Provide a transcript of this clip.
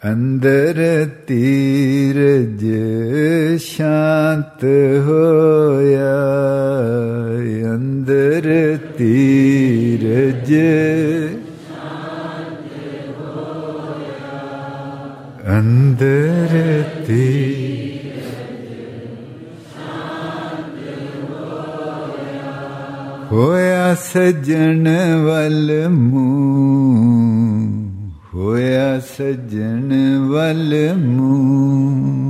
ਅੰਦਰ ਧੀਰਜ ਸ਼ਾਂਤ ਹੋਇਆ, ਅੰਦਰ ਧੀਰਜ ਅੰਦਰ ਹੋਇਆ ਸੱਜਣ ਵੱਲ ਮੂੰਹ, ਹੋਇਆ ਸੱਜਣ ਵੱਲ ਮੂੰਹ।